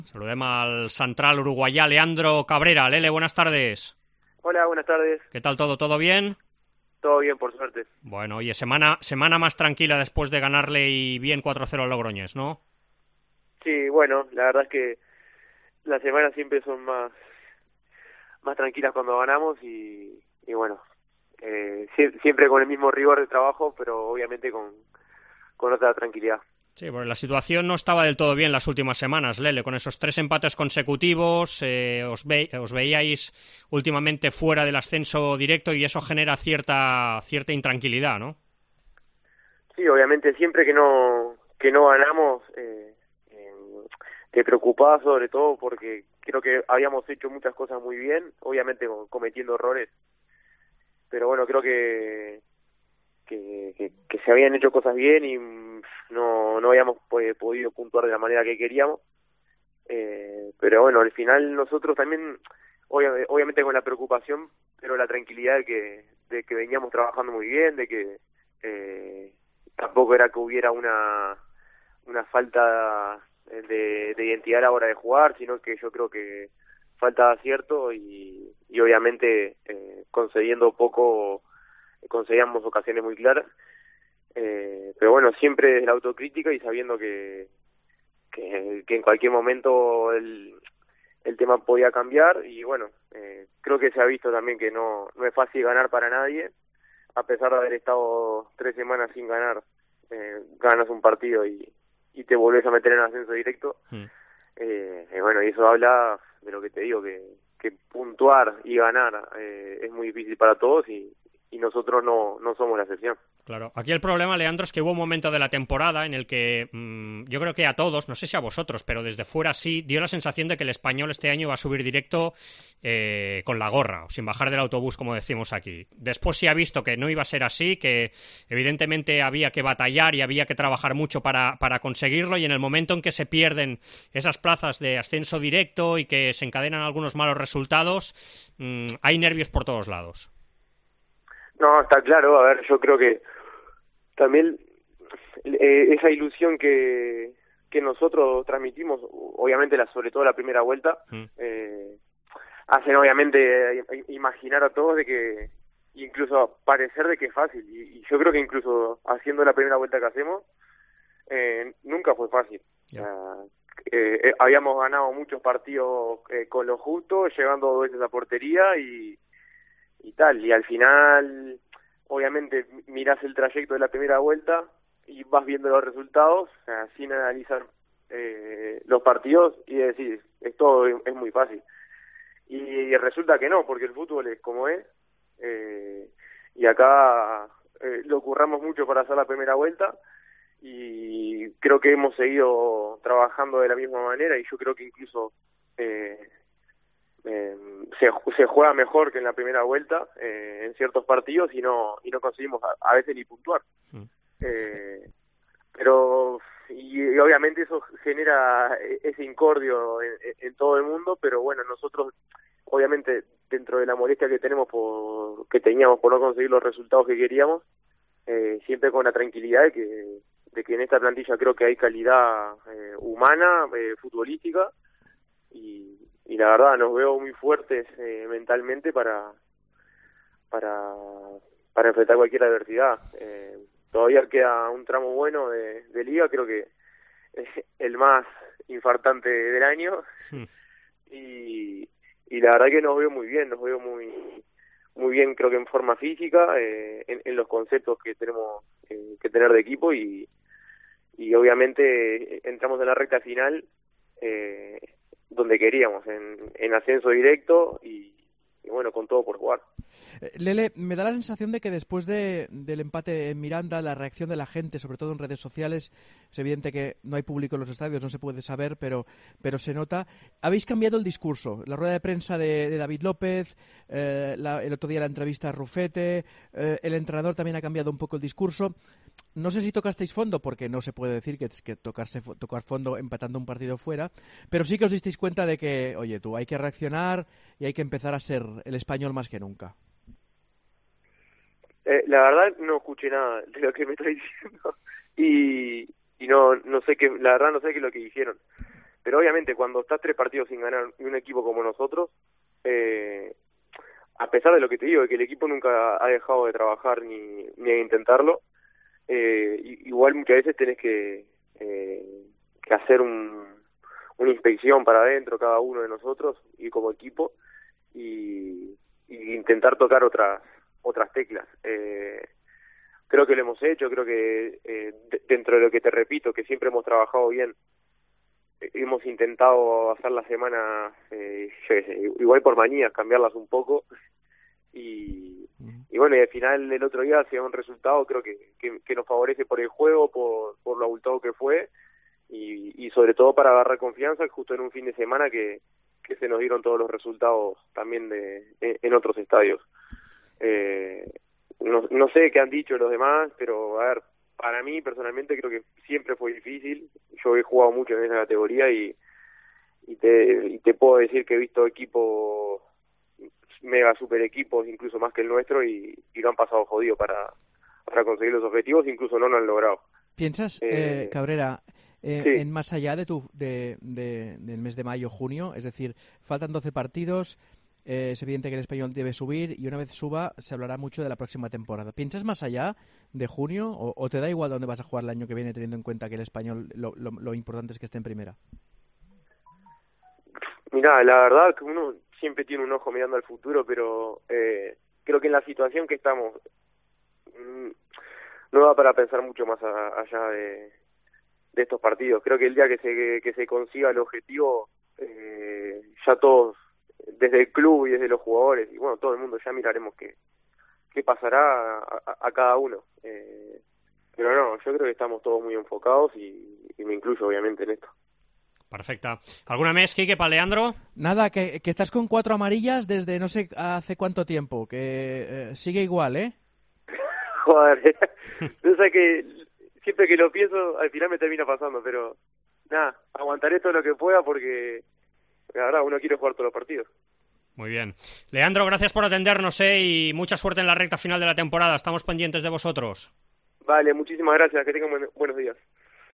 Saludem al central uruguayá Leandro Cabrera. Lele, buenas tardes. Hola, buenas tardes. ¿Qué tal todo? ¿Todo bien? Todo bien, por suerte. Bueno, oye, semana más tranquila después de ganarle y bien 4-0 al Logroñés, ¿no? Sí, bueno, la verdad es que las semanas siempre son más tranquilas cuando ganamos y bueno, siempre con el mismo rigor de trabajo, pero obviamente con otra tranquilidad. Sí, porque la situación no estaba del todo bien las últimas semanas, Lele, con esos 3 empates consecutivos, os veíais últimamente fuera del ascenso directo y eso genera cierta intranquilidad, ¿no? Sí, obviamente siempre que no ganamos, te preocupaba sobre todo porque creo que habíamos hecho muchas cosas muy bien, obviamente cometiendo errores, pero bueno, creo que se habían hecho cosas bien y no habíamos podido puntuar de la manera que queríamos. Pero bueno, al final nosotros también, obviamente con la preocupación, pero la tranquilidad de que veníamos trabajando muy bien, de que tampoco era que hubiera una falta de identidad a la hora de jugar, sino que yo creo que falta de acierto y obviamente concediendo poco conseguíamos ocasiones muy claras, pero bueno, siempre desde la autocrítica y sabiendo que en cualquier momento el tema podía cambiar y bueno, creo que se ha visto también que no es fácil ganar para nadie, a pesar de haber estado 3 semanas sin ganar, ganas un partido y te volvés a meter en ascenso directo, y bueno, y eso habla de lo que te digo, que puntuar y ganar es muy difícil para todos y nosotros no somos la excepción. Claro, aquí el problema, Leandro, es que hubo un momento de la temporada en el que yo creo que a todos, no sé si a vosotros, pero desde fuera sí, dio la sensación de que el Español este año iba a subir directo con la gorra, o sin bajar del autobús, como decimos aquí. Después se ha visto que no iba a ser así, que evidentemente había que batallar y había que trabajar mucho para conseguirlo, y en el momento en que se pierden esas plazas de ascenso directo y que se encadenan algunos malos resultados, hay nervios por todos lados. No, está claro, a ver, yo creo que también esa ilusión que nosotros transmitimos, obviamente sobre todo la primera vuelta, hacen obviamente imaginar a todos de que incluso parecer de que es fácil y yo creo que incluso haciendo la primera vuelta que hacemos nunca fue fácil. Yeah. Habíamos ganado muchos partidos con lo justo, llegando 2 veces a portería y tal, y al final obviamente mirás el trayecto de la primera vuelta y vas viendo los resultados, o sea, sin analizar los partidos y decís, esto es muy fácil. Y resulta que no, porque el fútbol es como es, y acá lo curramos mucho para hacer la primera vuelta y creo que hemos seguido trabajando de la misma manera y yo creo que incluso se juega mejor que en la primera vuelta en ciertos partidos y no conseguimos a veces ni puntuar. Pero y obviamente eso genera ese incordio en todo el mundo, pero bueno, nosotros obviamente dentro de la molestia que teníamos por no conseguir los resultados que queríamos, siempre con la tranquilidad de que en esta plantilla creo que hay calidad humana, futbolística y la verdad nos veo muy fuertes mentalmente para enfrentar cualquier adversidad. Todavía queda un tramo bueno de liga, creo que es el más infartante del año y la verdad que nos veo muy bien, nos veo muy bien, creo que en forma física, en los conceptos que tenemos que tener de equipo y obviamente entramos en la recta final donde queríamos, en ascenso directo y bueno, con todo por jugar. Lele, me da la sensación de que después del empate en Miranda, la reacción de la gente, sobre todo en redes sociales, es evidente que no hay público en los estadios, no se puede saber, pero se nota. Habéis cambiado el discurso. La rueda de prensa de David López, el otro día la entrevista a Rufete, el entrenador también ha cambiado un poco el discurso. No sé si tocasteis fondo, porque no se puede decir que tocar fondo empatando un partido fuera, pero sí que os disteis cuenta de que, oye, tú, hay que reaccionar y hay que empezar a ser el español más que nunca. La verdad no escuché nada de lo que me está diciendo y no sé qué, la verdad no sé qué es lo que dijeron, pero obviamente cuando estás 3 partidos sin ganar y un equipo como nosotros, a pesar de lo que te digo, de que el equipo nunca ha dejado de trabajar ni de intentarlo, igual muchas veces tenés que hacer una inspección para adentro cada uno de nosotros y como equipo y intentar tocar otras teclas. Creo que lo hemos hecho, creo que dentro de lo que te repito, que siempre hemos trabajado bien, hemos intentado hacer las semanas, igual por manías, cambiarlas un poco y bueno, y al final el otro día se da un resultado, creo que nos favorece por el juego, por lo abultado que fue y sobre todo para agarrar confianza justo en un fin de semana que se nos dieron todos los resultados también en otros estadios. No sé qué han dicho los demás, pero a ver, para mí personalmente creo que siempre fue difícil. Yo he jugado mucho en esa categoría y te puedo decir que he visto equipos, mega super equipos, incluso más que el nuestro, y lo han pasado jodido para conseguir los objetivos, incluso no lo han logrado. ¿Piensas, Cabrera, sí, en más allá del mes de mayo, junio? Es decir, faltan 12 partidos, es evidente que el Español debe subir y una vez suba se hablará mucho de la próxima temporada. ¿Piensas más allá de junio o te da igual dónde vas a jugar el año que viene teniendo en cuenta que el Español lo importante es que esté en primera? Mirá, la verdad que uno siempre tiene un ojo mirando al futuro, pero creo que en la situación que estamos no da para pensar mucho más allá de estos partidos. Creo que el día que se consiga el objetivo, ya todos, desde el club y desde los jugadores, y bueno, todo el mundo, ya miraremos qué pasará a cada uno. Pero no, yo creo que estamos todos muy enfocados y me incluyo obviamente en esto. Perfecta. ¿Alguna mes, Quique, para Leandro? Nada, que estás con 4 amarillas desde no sé hace cuánto tiempo, que sigue igual, ¿eh? Joder, yo sé que siempre que lo pienso, al final me termina pasando, pero nada, aguantaré todo lo que pueda porque la verdad uno quiere jugar todos los partidos. Muy bien. Leandro, gracias por atendernos y mucha suerte en la recta final de la temporada. Estamos pendientes de vosotros. Vale, muchísimas gracias. Que tengan buenos días.